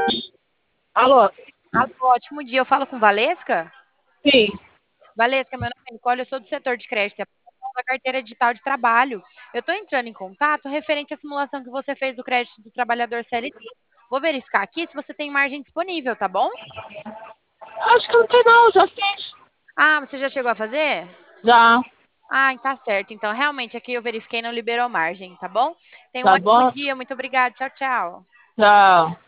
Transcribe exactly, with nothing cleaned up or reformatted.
Alô? Alô, ótimo dia. Eu falo com Valesca? Sim, Valesca, meu nome é Nicole, eu sou do setor de crédito e aprovação da carteira digital de trabalho. Eu estou entrando em contato referente à simulação que você fez do crédito do trabalhador C L T. Vou verificar aqui se você tem margem disponível, tá bom? acho que não tem não, já fiz. Ah, você já chegou a fazer? Já, Ah, tá certo. Então, realmente, aqui eu verifiquei e não liberou margem, tá bom? Tenha um tá ótimo bom? dia. Muito obrigada. Tchau, tchau. Tchau.